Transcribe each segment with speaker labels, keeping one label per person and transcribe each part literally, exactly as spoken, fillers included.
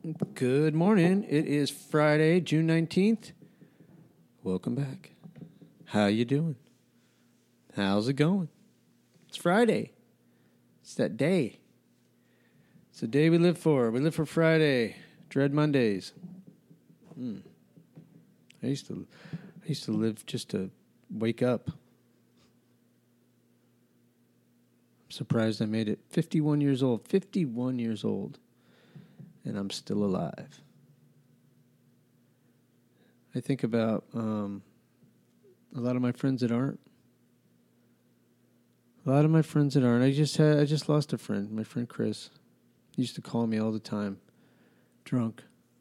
Speaker 1: Good morning. It is Friday, June nineteenth. Welcome back. How you doing? How's it going? It's Friday. It's that day. It's the day we live for. We live for Friday. Dread Mondays. Hmm. I used to I used to live just to wake up. I'm surprised I made it. fifty-one years old. fifty-one years old. And I'm still alive. I think about um, a lot of my friends that aren't. A lot of my friends that aren't. I just had. I just lost a friend. My friend Chris. He used to call me all the time. Drunk.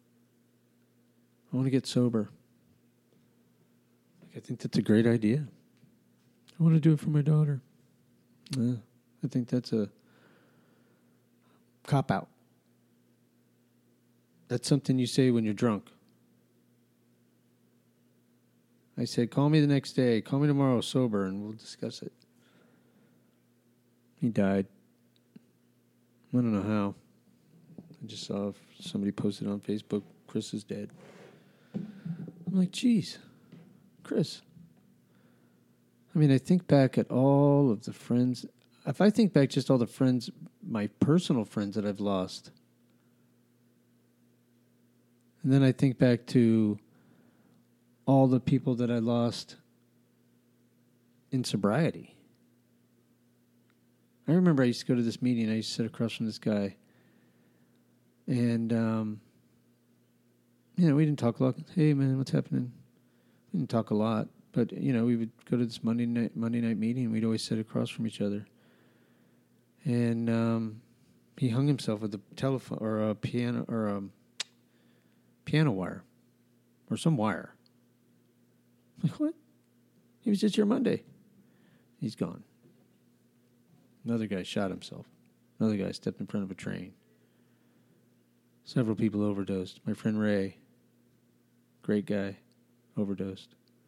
Speaker 1: I want to get sober. I think that's a great idea. I want to do it for my daughter. Yeah, I think that's a cop-out. That's something you say when you're drunk. I said, call me the next day. Call me tomorrow sober, and we'll discuss it. He died. I don't know how. I just saw somebody posted on Facebook, Chris is dead. I'm like, geez, Chris. I mean, I think back at all of the friends. If I think back just all the friends, my personal friends that I've lost. And then I think back to all the people that I lost in sobriety. I remember I used to go to this meeting. I used to sit across from this guy. And, um, you know, we didn't talk a lot. Hey, man, what's happening? We didn't talk a lot. But, you know, we would go to this Monday night Monday night meeting. And we'd always sit across from each other. And um, he hung himself with a telephone or a piano or a piano wire or some wire. I'm like, what? He was just here Monday. He's gone. Another guy shot himself. Another guy stepped in front of a train. Several people overdosed. My friend Ray, great guy, overdosed.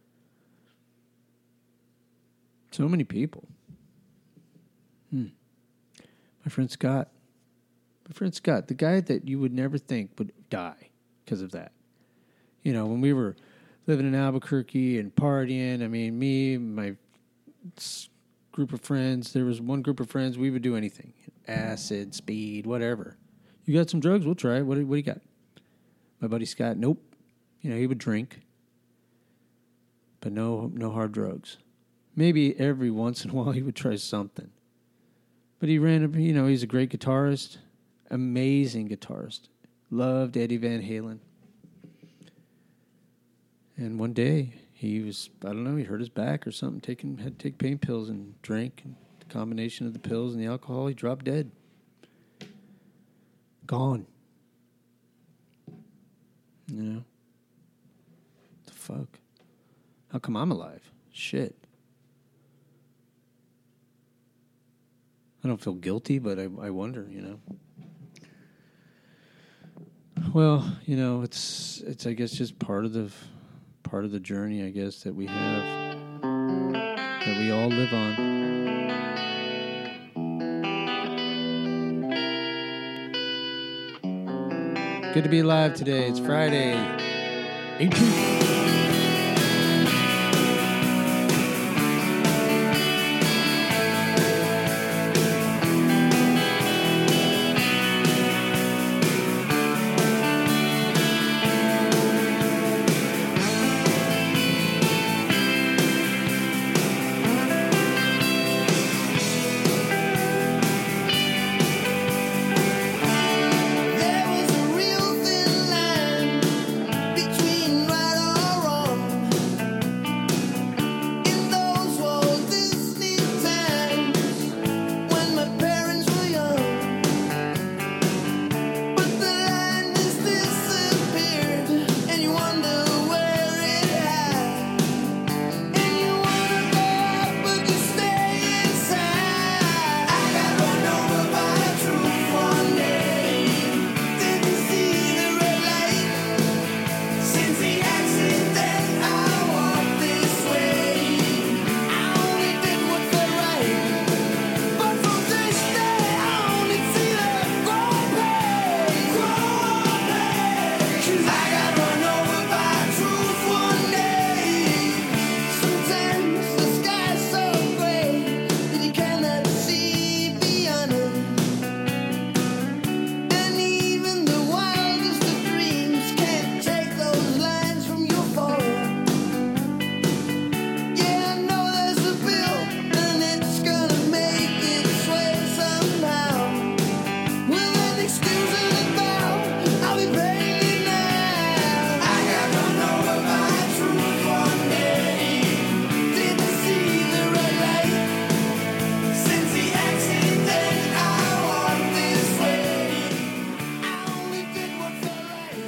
Speaker 1: So many people. Hmm. My friend Scott. My friend Scott, the guy that you would never think would die because of that. You know, when we were living in Albuquerque and partying, I mean, me, my group of friends, there was one group of friends, we would do anything. Acid, speed, whatever. You got some drugs? We'll try it. What do, what do you got? My buddy Scott, nope. You know, he would drink, but no, no hard drugs. Maybe every once in a while he would try something. But he ran, you know, he's a great guitarist, amazing guitarist. Loved Eddie Van Halen. And one day, he was, I don't know, he hurt his back or something, taking, had to take pain pills and drank. And the combination of the pills and the alcohol, he dropped dead. Gone. You know? What the fuck? How come I'm alive? Shit. I don't feel guilty, but I, I wonder, you know? Well, you know, it's it's I guess just part of the part of the journey, I guess, that we have, that we all live on. Good to be alive today. It's Friday, eighteenth.
Speaker 2: There was a real thin line between right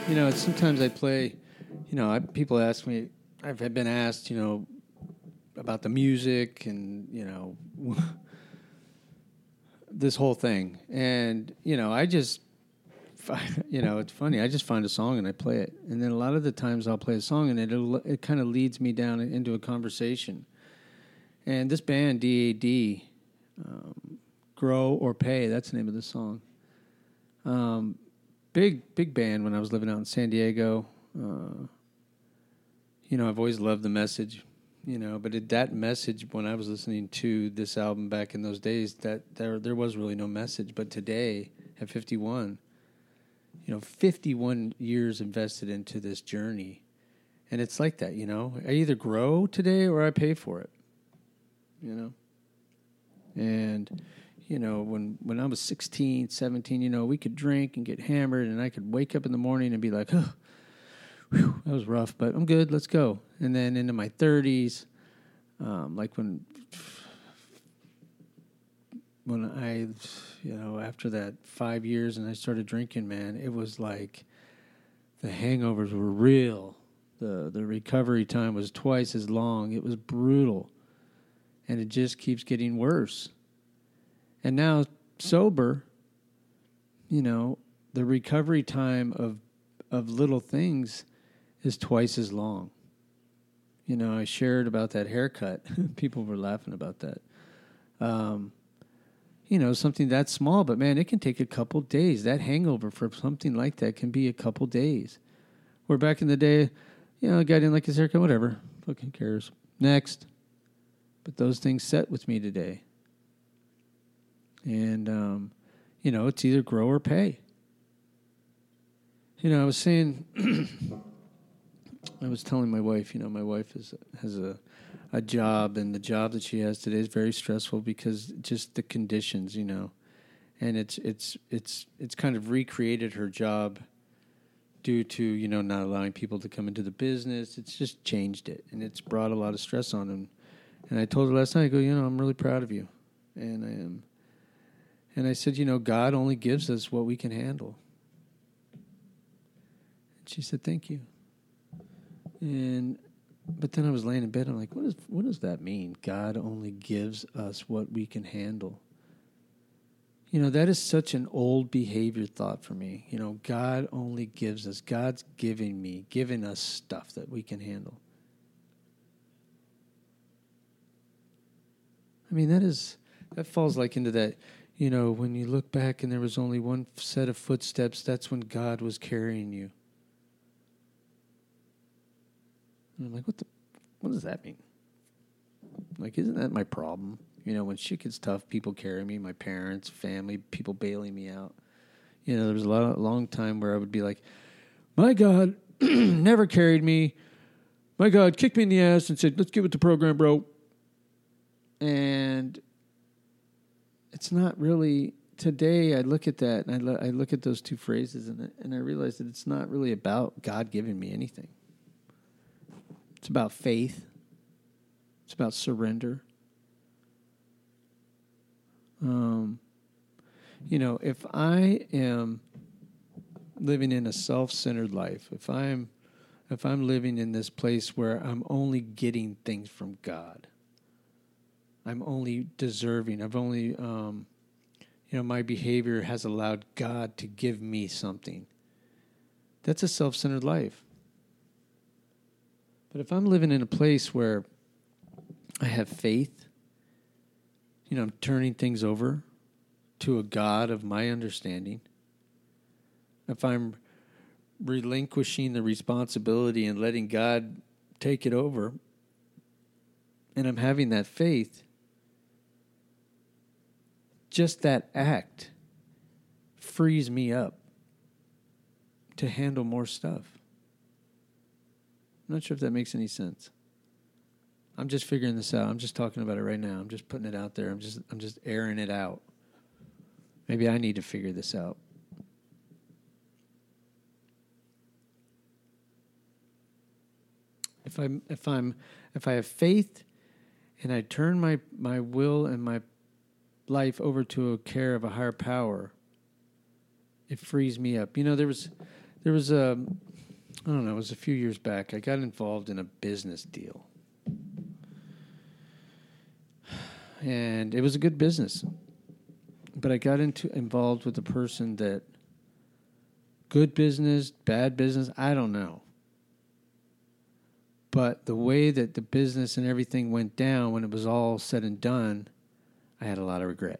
Speaker 1: You know, it's sometimes I play, you know, I, people ask me, I've been asked, you know, about the music and, you know, this whole thing. And, you know, I just, you know, it's funny. I just find a song and I play it. And then a lot of the times I'll play a song and it it kind of leads me down into a conversation. And this band, D A D, um, Grow or Pay, that's the name of the song. Um, big, big band when I was living out in San Diego. Uh, you know, I've always loved the message, you know, but it, that message, when I was listening to this album back in those days, that there there was really no message. But today, at fifty-one, you know, fifty-one years invested into this journey. And it's like that, you know. I either grow today or I pay for it, you know. And, you know, when, when I was sixteen, seventeen, you know, we could drink and get hammered, and I could wake up in the morning and be like, oh, whew, that was rough, but I'm good, let's go. And then into my thirties, um, like when... When I, you know, after that five years and I started drinking, man, it was like the hangovers were real. The the recovery time was twice as long. It was brutal. And it just keeps getting worse. And now, sober, you know, the recovery time of of little things is twice as long. You know, I shared about that haircut. People were laughing about that. Um You know, something that small, but man, it can take a couple days. That hangover for something like that can be a couple days. Where back in the day, you know, a guy didn't like his haircut, whatever. Fucking cares. Next. But those things set with me today. And, um, you know, it's either grow or pay. You know, I was saying, I was telling my wife, you know, my wife is, has a... a job, and the job that she has today is very stressful because just the conditions, you know, and it's it's it's it's kind of recreated her job due to, you know, not allowing people to come into the business. It's just changed it, and it's brought a lot of stress on him. And I told her last night, I go, you know, I'm really proud of you, and I am. And I said, you know, God only gives us what we can handle. And she said, thank you. And But then I was laying in bed, and I'm like, what, is, what does that mean? God only gives us what we can handle. You know, that is such an old behavior thought for me. You know, God only gives us. God's giving me, giving us stuff that we can handle. I mean, that is, that falls like into that, you know, when you look back and there was only one set of footsteps, that's when God was carrying you. And I'm like, what the, what does that mean? Like, isn't that my problem? You know, when shit gets tough, people carry me, my parents, family, people bailing me out. You know, there was a lot, long time where I would be like, my God never carried me. My God kicked me in the ass and said, let's get with the program, bro. And it's not really, today I look at that, and I, lo- I look at those two phrases, and, and I realize that it's not really about God giving me anything. It's about faith. It's about surrender. Um, you know, if I am living in a self-centered life, if I'm if I'm living in this place where I'm only getting things from God, I'm only deserving, I've only, um, you know, my behavior has allowed God to give me something. That's a self-centered life. But if I'm living in a place where I have faith, you know, I'm turning things over to a God of my understanding, if I'm relinquishing the responsibility and letting God take it over, and I'm having that faith, just that act frees me up to handle more stuff. I'm not sure if that makes any sense. I'm just figuring this out. I'm just talking about it right now. I'm just putting it out there. I'm just I'm just airing it out. Maybe I need to figure this out. If I'm if I'm if I have faith and I turn my, my will and my life over to a care of a higher power, it frees me up. You know, there was There was a, I don't know, it was a few years back. I got involved in a business deal. And it was a good business. But I got into involved with a person that, good business, bad business, I don't know. But the way that the business and everything went down when it was all said and done, I had a lot of regret.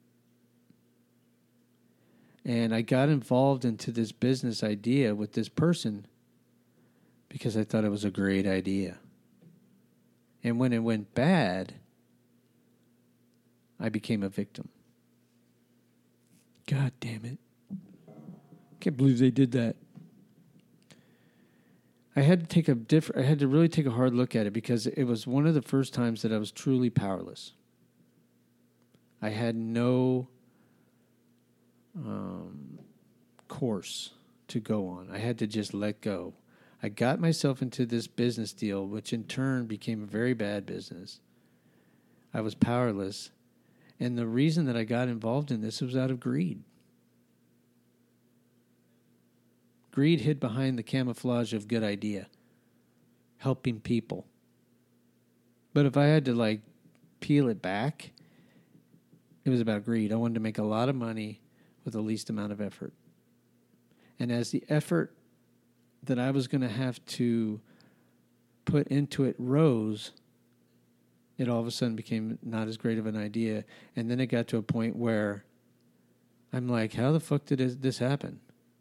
Speaker 1: And I got involved into this business idea with this person because I thought it was a great idea. And when it went bad, I became a victim. God damn it. Can't believe they did that. I had to take a different, I had to really take a hard look at it because it was one of the first times that I was truly powerless. I had no um, course to go on. I had to just let go. I got myself into this business deal, which in turn became a very bad business. I was powerless. And the reason that I got involved in this was out of greed. Greed hid behind the camouflage of good idea, helping people. But if I had to, like, peel it back, it was about greed. I wanted to make a lot of money with the least amount of effort. And as the effort that I was going to have to put into it rose, it all of a sudden became not as great of an idea. And then it got to a point where I'm like, how the fuck did this happen?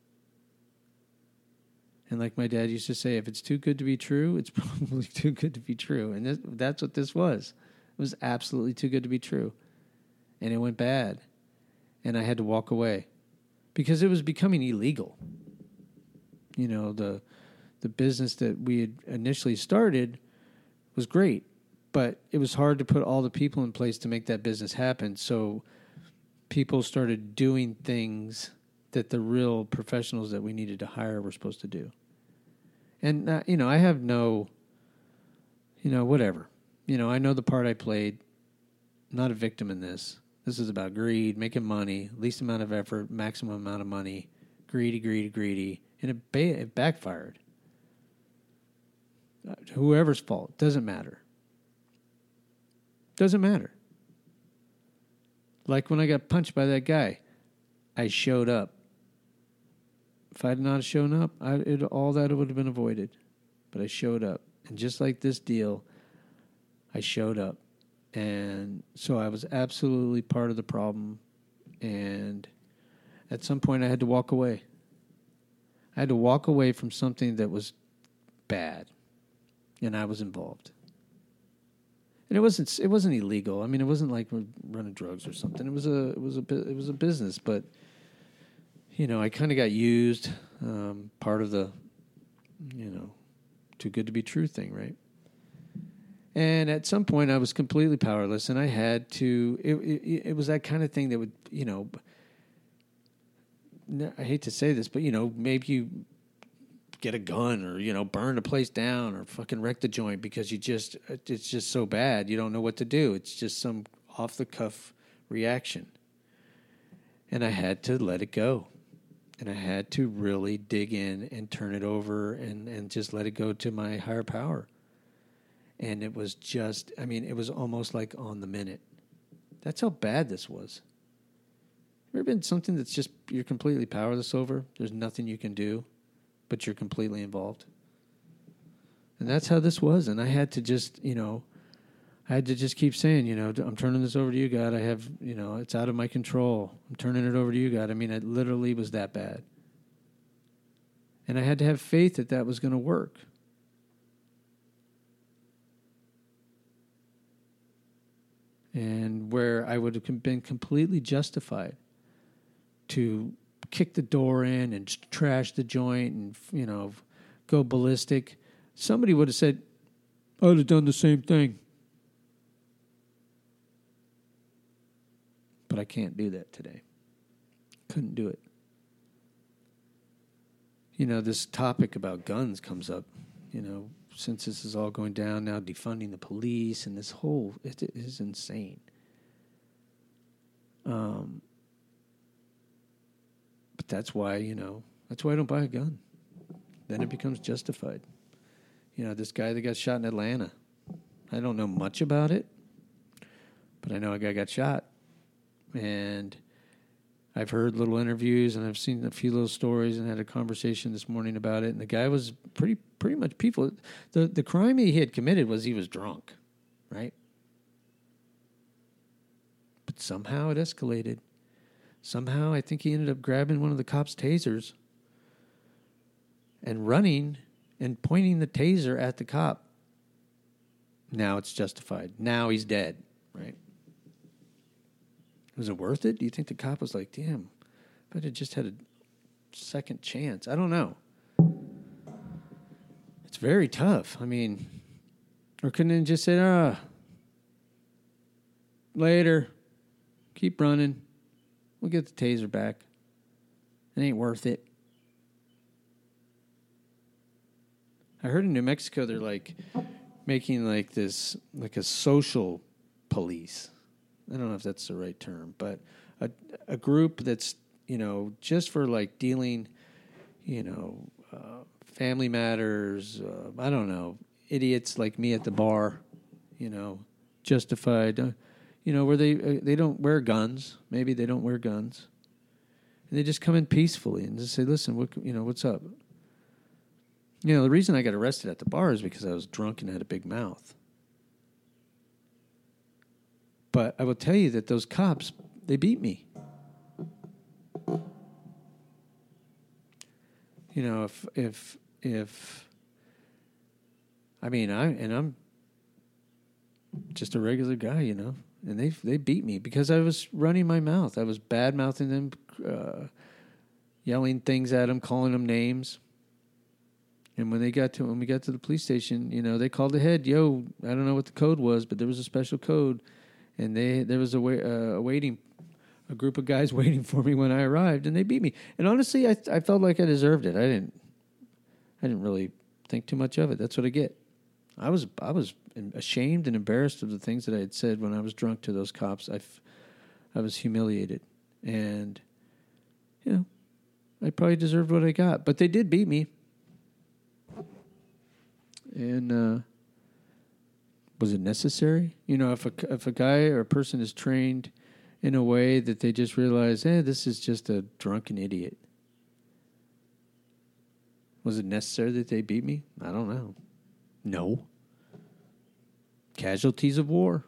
Speaker 1: And like my dad used to say, if it's too good to be true, it's probably too good to be true. And this, that's what this was. It was absolutely too good to be true. And it went bad. And I had to walk away because it was becoming illegal. You know, the the business that we had initially started was great, but it was hard to put all the people in place to make that business happen. So people started doing things that the real professionals that we needed to hire were supposed to do. And, uh, you know, I have no, you know, whatever. You know, I know the part I played. I'm not a victim in this. This is about greed, making money, least amount of effort, maximum amount of money, greedy, greedy, greedy. And it, ba- it backfired. Uh, whoever's fault, doesn't matter. Doesn't matter. Like when I got punched by that guy, I showed up. If I had not shown up, I, it, all that would have been avoided. But I showed up. And just like this deal, I showed up. And so I was absolutely part of the problem. And at some point, I had to walk away. I had to walk away from something that was bad. And I was involved. And it wasn't it wasn't illegal. I mean, it wasn't like running drugs or something. It was a it was a it was a business, but you know, I kind of got used, um, part of the, you know, too good to be true thing, right? And at some point, I was completely powerless, and I had to. It, it, it was that kind of thing that would, you know. I hate to say this, but you know, maybe you get a gun or you know, burn a place down or fucking wreck the joint because you just it's just so bad you don't know what to do. It's just some off the cuff reaction, and I had to let it go. And I had to really dig in and turn it over and, and just let it go to my higher power. And it was just, I mean, it was almost like on the minute. That's how bad this was. Ever been something that's just, you're completely powerless over? There's nothing you can do, but you're completely involved. And that's how this was. And I had to just, you know, I had to just keep saying, you know, I'm turning this over to you, God. I have, you know, it's out of my control. I'm turning it over to you, God. I mean, it literally was that bad. And I had to have faith that that was going to work. And where I would have been completely justified to kick the door in and trash the joint and, you know, go ballistic, somebody would have said, I would have done the same thing. But I can't do that today. Couldn't do it. You know, this topic about guns comes up, you know, since this is all going down now, defunding the police and this whole, it, it is insane. Um, but that's why, you know, that's why I don't buy a gun. then it becomes justified. You know, this guy that got shot in Atlanta, I don't know much about it, but I know a guy got shot. And I've heard little interviews, and I've seen a few little stories, and had a conversation this morning about it. And the guy was pretty pretty much people. The, the crime he had committed was he was drunk, right? But somehow it escalated. Somehow I think he ended up grabbing one of the cops' tasers and running and pointing the taser at the cop. Now it's justified. Now he's dead, right? Was it worth it? Do you think the cop was like, damn, if I'd have just had a second chance? I don't know. It's very tough. I mean, or couldn't he just say, ah, later, keep running. We'll get the taser back. It ain't worth it. I heard in New Mexico they're like making like this, like a social police. I don't know if that's the right term, but a a group that's, you know, just for like dealing, you know, uh, family matters. Uh, I don't know, idiots like me at the bar, you know, justified. Uh, you know, where they uh, they don't wear guns. Maybe they don't wear guns, and they just come in peacefully and just say, "Listen, what you know, what's up?" You know, the reason I got arrested at the bar is because I was drunk and had a big mouth. But I will tell you that those cops, they beat me. You know, if if if I mean, I and I'm just a regular guy, you know, and they they beat me because I was running my mouth. I was bad mouthing them, uh, yelling things at them, calling them names. And when they got to when we got to the police station, you know, they called ahead. Yo, I don't know what the code was, but there was a special code, and they there was a, wait, uh, a waiting, a group of guys waiting for me when I arrived, and they beat me. And honestly, I I felt like I deserved it. I didn't, I didn't really think too much of it. That's what I get. I was I was ashamed and embarrassed of the things that I had said when I was drunk to those cops. I, I was humiliated, and you know, I probably deserved what I got. But they did beat me. And uh, was it necessary? You know, if a, if a guy or a person is trained in a way that they just realize, hey, this is just a drunken idiot. Was it necessary that they beat me? I don't know. No. Casualties of war.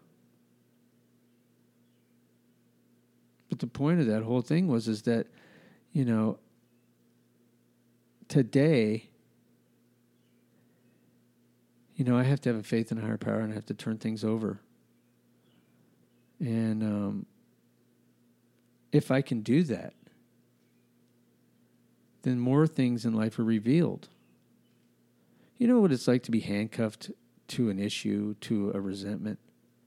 Speaker 1: But the point of that whole thing was is that, you know, today, you know, I have to have a faith in a higher power, and I have to turn things over. And um, if I can do that, then more things in life are revealed. You know what it's like to be handcuffed to an issue, to a resentment?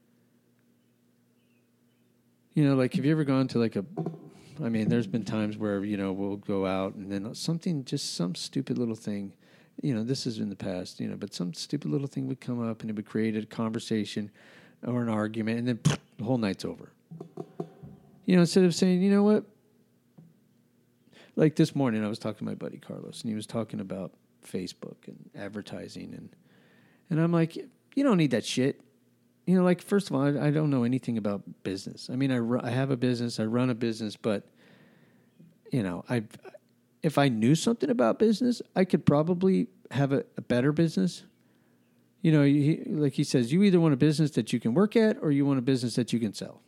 Speaker 1: You know, like, have you ever gone to like a, I mean, there's been times where, you know, we'll go out and then something, just some stupid little thing, you know, this is in the past, you know, but some stupid little thing would come up and it would create a conversation or an argument, and then pff, the whole night's over. You know, instead of saying, you know what? Like this morning, I was talking to my buddy Carlos, and he was talking about Facebook and advertising, and and I'm like, you don't need that shit. You know, like, first of all, I, I don't know anything about business. I mean, I, ru- I have a business, I run a business, but, you know, I if I knew something about business, I could probably have a, a better business. You know, he, like he says, you either want a business that you can work at or you want a business that you can sell.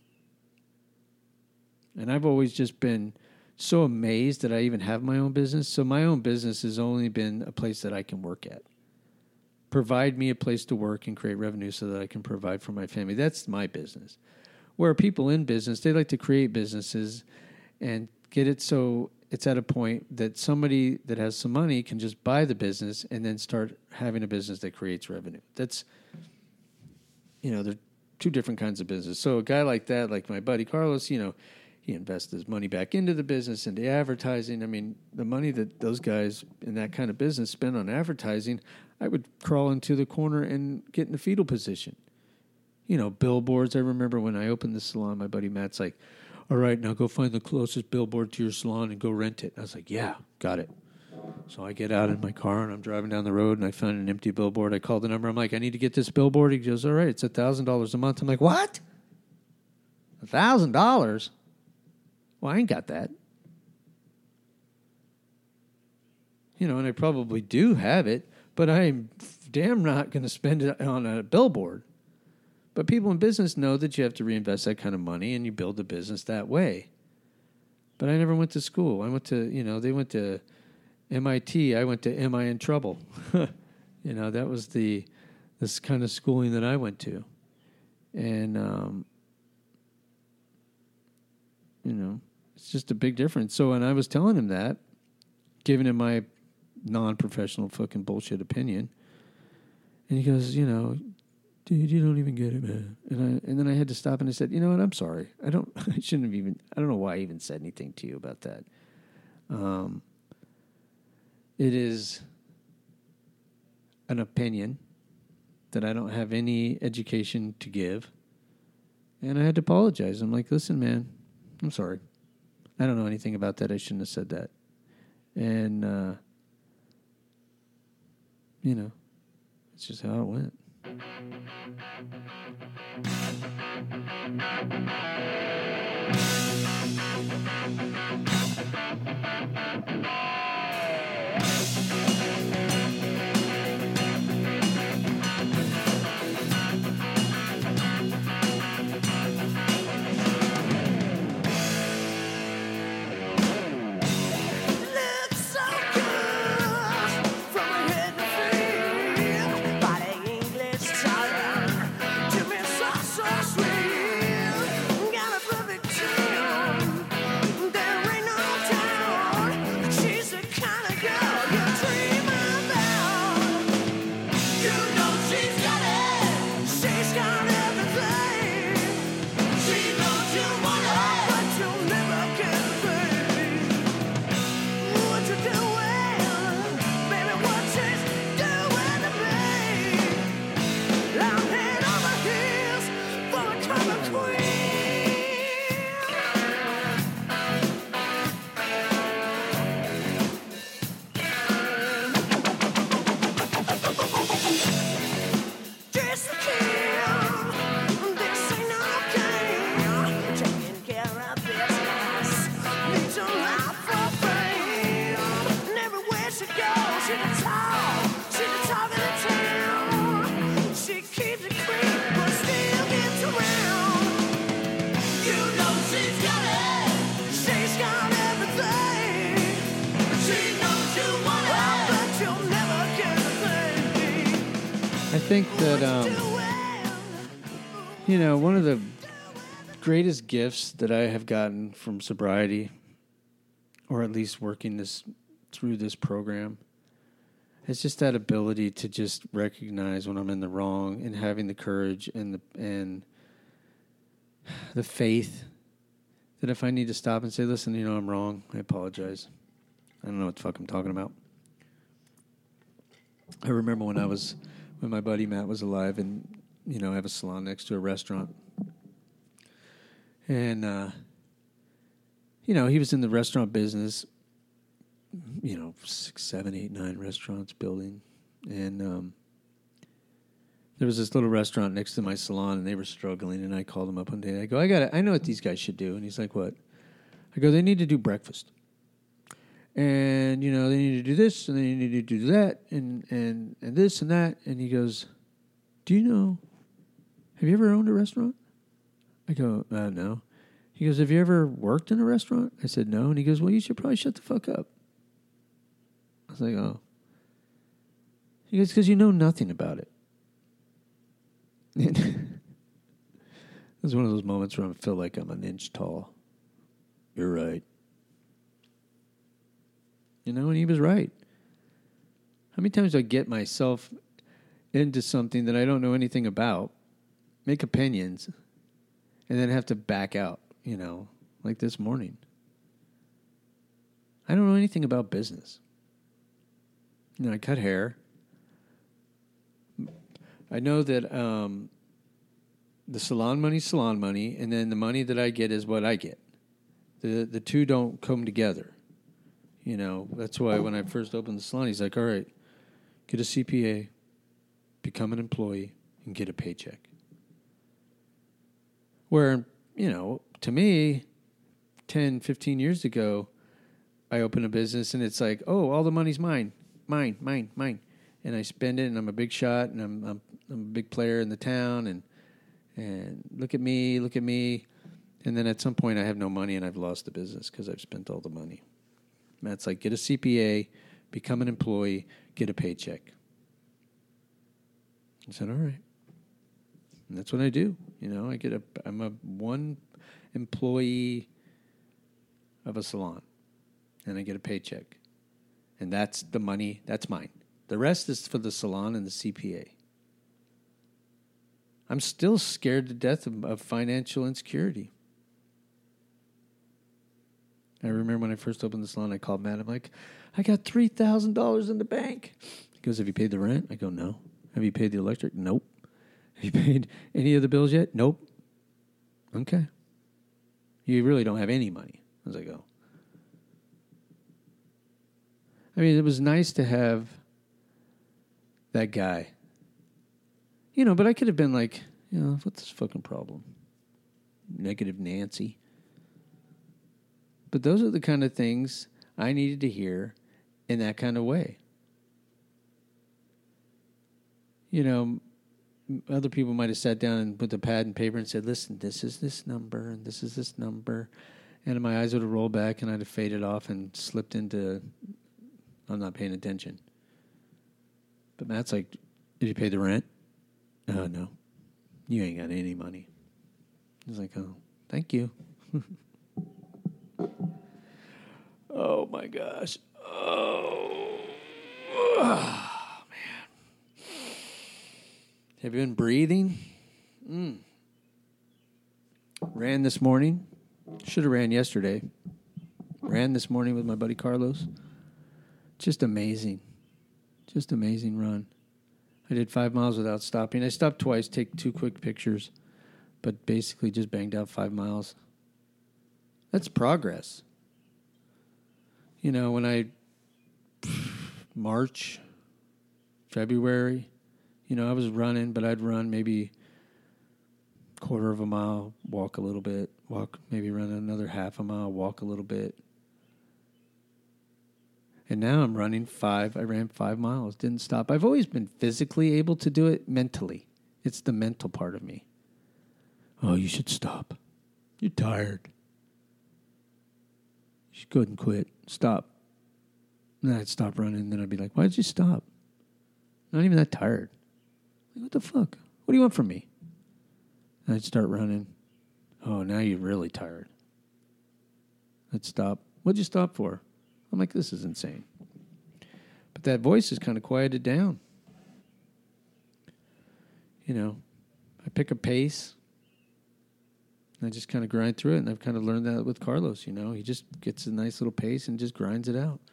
Speaker 1: And I've always just been so amazed that I even have my own business. So my own business has only been a place that I can work at. Provide me a place to work and create revenue so that I can provide for my family. That's my business. Where people in business, they like to create businesses and get it so it's at a point that somebody that has some money can just buy the business and then start having a business that creates revenue. That's, you know, they're two different kinds of business. So a guy like that, like my buddy Carlos, you know, he invests his money back into the business, into advertising. I mean, the money that those guys in that kind of business spend on advertising, I would crawl into the corner and get in the fetal position. You know, billboards. I remember when I opened the salon, my buddy Matt's like, all right, now go find the closest billboard to your salon and go rent it. I was like, yeah, got it. So I get out in my car and I'm driving down the road and I find an empty billboard. I call the number. I'm like, I need to get this billboard. He goes, all right, it's one thousand dollars a month. I'm like, what? one thousand dollars? Well, I ain't got that. You know, and I probably do have it, but I'm damn not going to spend it on a billboard. But people in business know that you have to reinvest that kind of money and you build a business that way. But I never went to school. I went to, you know, they went to M I T. I went to Am I in Trouble? You know, that was the this kind of schooling that I went to. And, um, you know, it's just a big difference. So when I was telling him that, giving him my non-professional fucking bullshit opinion, and he goes, you know, dude, you don't even get it, man. And I and then I had to stop and I said, you know what, I'm sorry. I don't I shouldn't have even I don't know why I even said anything to you about that. Um it is an opinion that I don't have any education to give. And I had to apologize. I'm like, listen, man, I'm sorry. I don't know anything about that. I shouldn't have said that. And uh you know, it's just how it went. I think that, um, you know, one of the greatest gifts that I have gotten from sobriety, or at least working this through this program, is just that ability to just recognize when I'm in the wrong and having the courage and the and the faith that if I need to stop and say, listen, you know, I'm wrong, I apologize. I don't know what the fuck I'm talking about. I remember when I was... when my buddy Matt was alive, and, you know, I have a salon next to a restaurant. And, uh, you know, he was in the restaurant business, you know, six, seven, eight, nine restaurants building. And um, there was this little restaurant next to my salon, and they were struggling, and I called him up one day. And I go, I got I know what these guys should do. And he's like, what? I go, they need to do breakfast. And, you know, they need to do this, and they need to do that, and, and, and this and that. And he goes, do you know, have you ever owned a restaurant? I go, uh, no. He goes, have you ever worked in a restaurant? I said, no. And he goes, well, you should probably shut the fuck up. I was like, oh. He goes, because you know nothing about it. And it was one of those moments where I feel like I'm an inch tall. You're right. You know, and he was right. How many times do I get myself into something that I don't know anything about, make opinions, and then have to back out, you know, like this morning. I don't know anything about business. You know, I cut hair. I know that um, the salon money's salon money, and then the money that I get is what I get. The the two don't come together. You know, that's why when I first opened the salon, he's like, all right, get a C P A, become an employee, and get a paycheck. Where, you know, to me, ten, fifteen years ago, I open a business and it's like, oh, all the money's mine, mine, mine, mine. And I spend it and I'm a big shot and I'm I'm, I'm a big player in the town and and look at me, look at me. And then at some point I have no money and I've lost the business because I've spent all the money. Matt's like, get a C P A, become an employee, get a paycheck. I said, all right. And that's what I do. You know, I get a, I'm a one employee of a salon and I get a paycheck. And that's the money, that's mine. The rest is for the salon and the C P A. I'm still scared to death of, of financial insecurity. I remember when I first opened the salon, I called Matt. I'm like, I got three thousand dollars in the bank. He goes, have you paid the rent? I go, no. Have you paid the electric? Nope. Have you paid any of the bills yet? Nope. Okay. You really don't have any money. I was like, oh. I mean, it was nice to have that guy. You know, but I could have been like, you know, what's this fucking problem? Negative Nancy. But those are the kind of things I needed to hear in that kind of way. You know, other people might have sat down and put a pad and paper and said, listen, this is this number and this is this number. And my eyes would have rolled back and I'd have faded off and slipped into, I'm not paying attention. But Matt's like, did you pay the rent? Oh, no. You ain't got any money. He's like, oh, thank you. Oh, my gosh. Oh. Oh, man. Have you been breathing? Mm. Ran this morning. Should have ran yesterday. Ran this morning with my buddy Carlos. Just amazing. Just amazing run. I did five miles without stopping. I stopped twice, take two quick pictures, but basically just banged out five miles. That's progress. You know, when I, March, February, you know, I was running, but I'd run maybe a quarter of a mile, walk a little bit, walk, maybe run another half a mile, walk a little bit. And now I'm running five. I ran five miles, didn't stop. I've always been physically able to do it mentally. It's the mental part of me. Oh, you should stop. You're tired. You should go ahead and quit. Stop. And then I'd stop running, and then I'd be like, why did you stop? Not even that tired. Like, what the fuck? What do you want from me? And I'd start running. Oh, now you're really tired. I'd stop. What'd you stop for? I'm like, this is insane. But that voice is kind of quieted down. You know, I pick a pace. And I just kind of grind through it. And I've kind of learned that with Carlos, you know. He just gets a nice little pace and just grinds it out.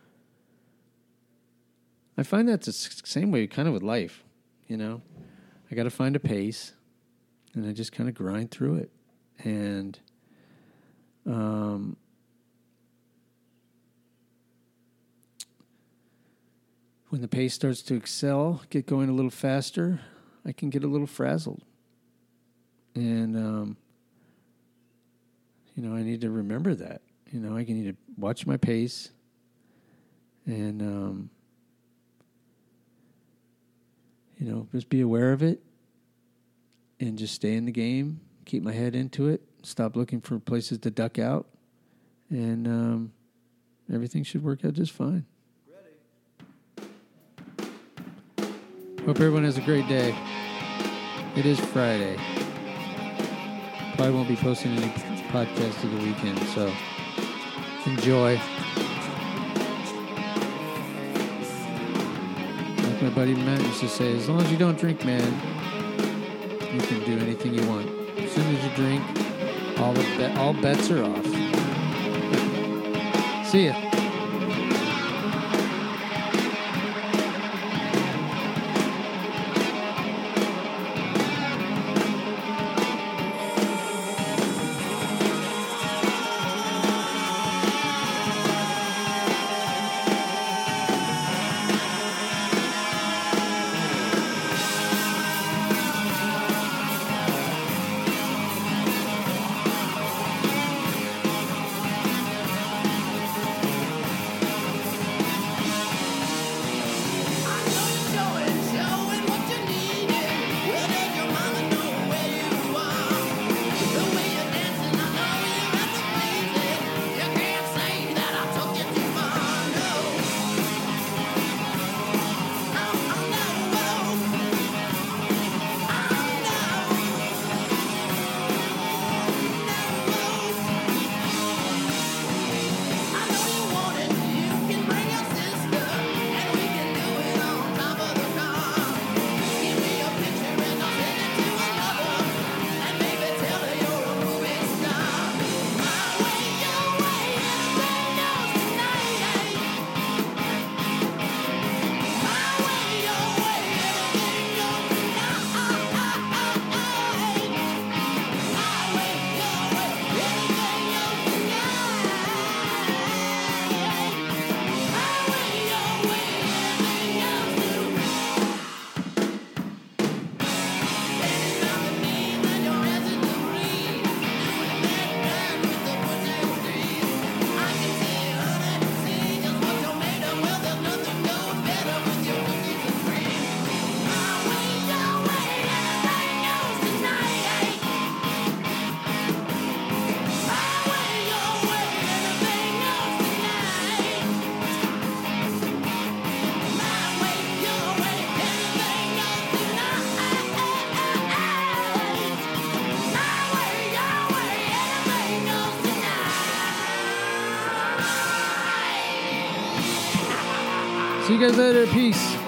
Speaker 1: I find that's the same way kind of with life, you know. I got to find a pace. And I just kind of grind through it. And um, when the pace starts to excel, get going a little faster, I can get a little frazzled. And, um, you know, I need to remember that. You know, I need to watch my pace and, um, you know, just be aware of it and just stay in the game, keep my head into it, stop looking for places to duck out, and um, everything should work out just fine. Hope everyone has a great day. It is Friday. Probably won't be posting any podcasts of the weekend, so enjoy. Like my buddy Matt used to say, as long as you don't drink, man, you can do anything you want. As soon as you drink, all the be- all bets are off. See ya. See you guys later. Peace.